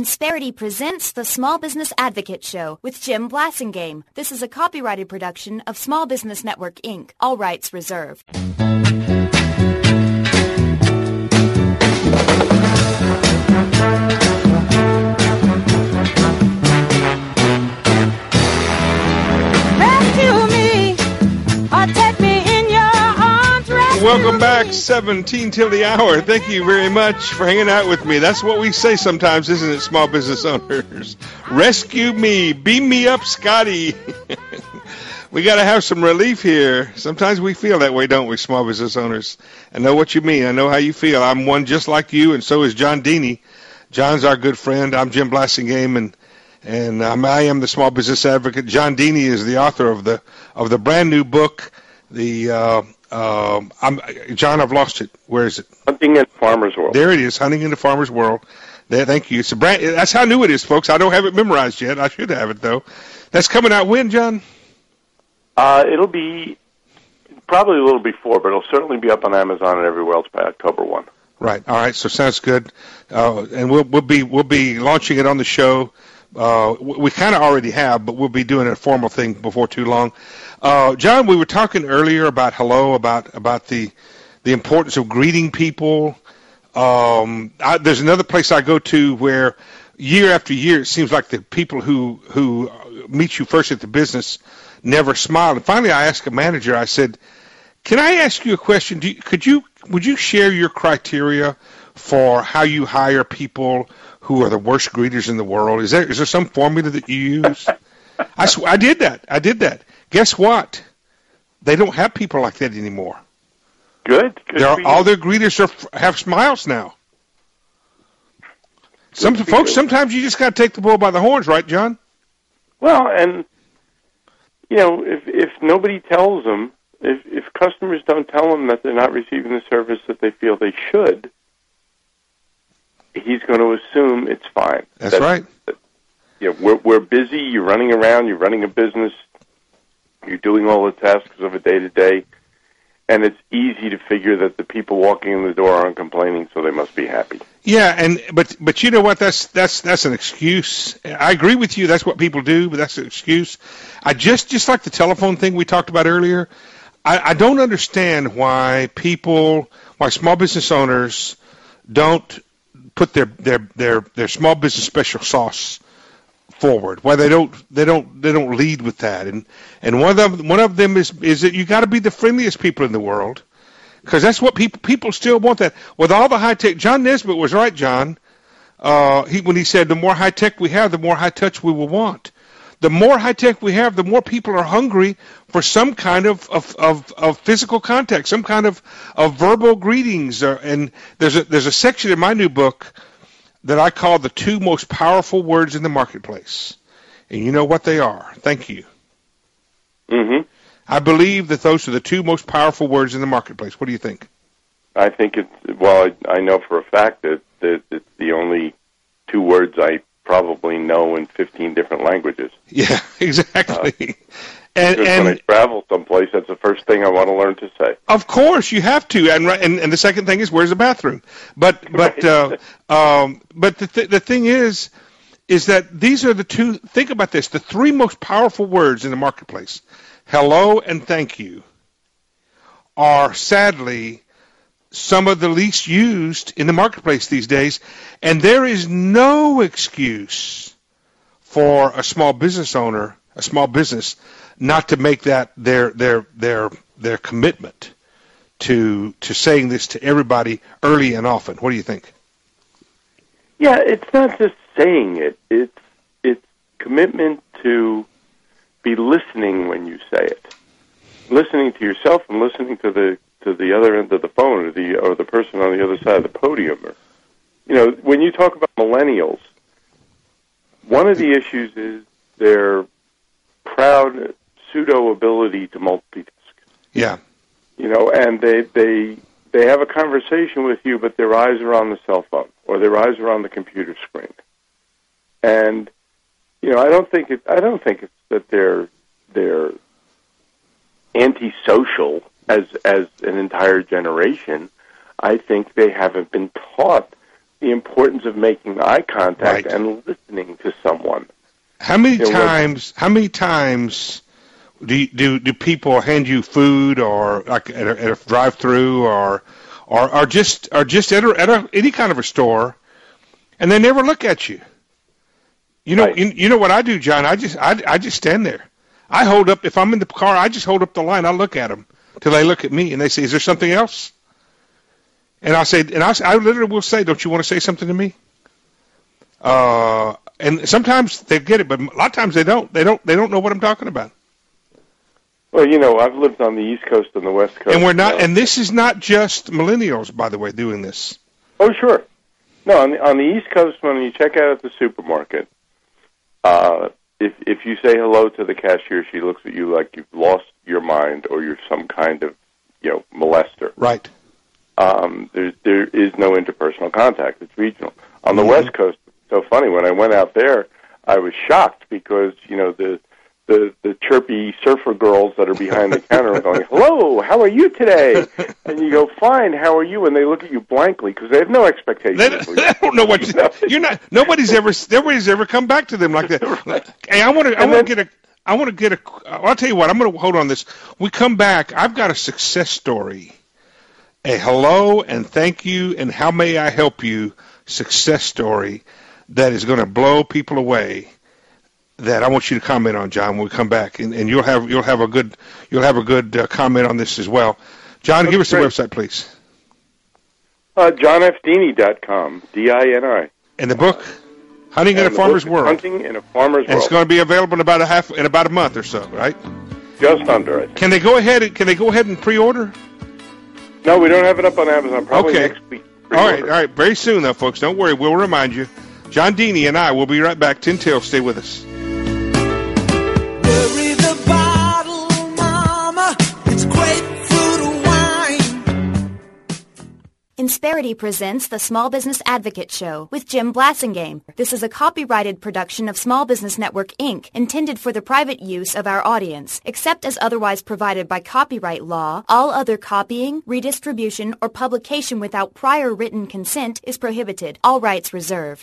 Insperity presents the Small Business Advocate Show with Jim Blasingame. This is a copyrighted production of Small Business Network, Inc., all rights reserved. Welcome back, 17 till the hour. Thank you very much for hanging out with me. That's what we say sometimes, isn't it, small business owners? Rescue me. Beam me up, Scotty. We got to have some relief here. Sometimes we feel that way, don't we, small business owners? I know what you mean. I know how you feel. I'm one just like you, and so is John Deeney. John's our good friend. I'm Jim Blasingame, and I am the small business advocate. John Deeney is the author of the brand new book, John, I've lost it. Where is it? Hunting in Farmer's World. There it is, Hunting in the Farmer's World. There, thank you. It's that's how new it is, folks. I don't have it memorized yet. I should have it, though. That's coming out when, John? It'll be probably a little before, but it'll certainly be up on Amazon and everywhere else by October 1. Right. All right. So sounds good. And we'll be launching it on the show. We kind of already have, but we'll be doing a formal thing before too long. John, we were talking earlier about about the importance of greeting people. There's another place I go to where year after year it seems like the people who meet you first at the business never smile. And finally, I asked a manager. I said, "Can I ask you a question? Would you share your criteria for how you hire people who are the worst greeters in the world? Is there some formula that you use?" I did that. Guess what? They don't have people like that anymore. Good. All their greeters have smiles now. Folks, sometimes you just got to take the bull by the horns, right, John? Well, and if nobody tells them, if customers don't tell them that they're not receiving the service that they feel they should, he's going to assume it's fine. That's right. We're busy. You're running around. You're running a business. You're doing all the tasks of a day-to-day, and it's easy to figure that the people walking in the door aren't complaining, so they must be happy. Yeah, but you know what? That's an excuse. I agree with you. That's what people do, but that's an excuse. I just like the telephone thing we talked about earlier. I don't understand why small business owners don't put their small business special sauce forward, why they don't lead with that, and one of them is that you got to be the friendliest people in the world, because that's what people still want. That with all the high tech. John Nesbitt was right, John, when he said the more high tech we have, the more high touch we will want. The more high tech we have, the more people are hungry for some kind of physical contact, some kind of verbal greetings. And there's a section in my new book that I call the 2 most powerful words in the marketplace. And you know what they are. Thank you. Mm-hmm. I believe that those are the 2 most powerful words in the marketplace. What do you think? I think I know for a fact that it's the only 2 words I probably know in 15 different languages. Yeah, exactly. And when I travel someplace, that's the first thing I want to learn to say. Of course, you have to, and the second thing is, where's the bathroom? But Right. but the thing is that these are the 2. Think about this: the 3 most powerful words in the marketplace, hello and thank you, are sadly some of the least used in the marketplace these days, and there is no excuse for a small business owner, a small business, not to make that their commitment to saying this to everybody early and often. What do you think? Yeah, it's not just saying it. It's commitment to be listening when you say it, listening to yourself and listening to the other end of the phone or the person on the other side of the podium. Or, when you talk about millennials, one of the issues is their proud pseudo-ability to multitask. Yeah. And they have a conversation with you, but their eyes are on the cell phone or their eyes are on the computer screen. And I don't think it's that they're antisocial as an entire generation. I think they haven't been taught the importance of making eye contact Right. and listening to someone. How many Yeah, well- times do people hand you food or like at a drive-through or just at any kind of a store, and they never look at you? You know, Right. you know what I do, John? I just stand there. I hold up, if I'm in the car, I just hold up the line. I look at them till they look at me, and they say, "Is there something else?" And I say, I literally will say, "Don't you want to say something to me?" And sometimes they get it, but a lot of times they don't. They don't know what I'm talking about. Well, you know, I've lived on the East Coast and the West Coast. And we're not. And this is not just millennials, by the way, doing this. Oh, sure. No, on the East Coast, when you check out at the supermarket, if you say hello to the cashier, she looks at you like you've lost your mind or you're some kind of, molester. Right. There is no interpersonal contact. It's regional. On the Mhm. West Coast, it's so funny. When I went out there, I was shocked because the chirpy surfer girls that are behind the counter are going, "Hello, how are you today?" And you go, "Fine, how are you?" And they look at you blankly because they have no expectation. They don't know what you're not. Nobody's ever come back to them like that. Hey, I'll tell you what. I'm going to hold on this. We come back. I've got a success story. A hello and thank you and how may I help you success story that is going to blow people away. That I want you to comment on, John, when we come back, and you'll have a good comment on this as well. John, give us the website, please. JohnFDini.com, DINI. And the book, Hunting in a Farmer's World. Hunting in a Farmer's And it's World. going to be available in about a month or so, right? Just under it. Can they go ahead and pre-order? No, we don't have it up on Amazon. Probably Okay. next week. All right. Very soon, though, folks. Don't worry. We'll remind you. John Dini and I will be right back. 10 till. Stay with us. Bury the bottle, mama. It's grapefruit wine. Insperity presents the Small Business Advocate Show with Jim Blassingame. This is a copyrighted production of Small Business Network, Inc., intended for the private use of our audience. Except as otherwise provided by copyright law, all other copying, redistribution, or publication without prior written consent is prohibited. All rights reserved.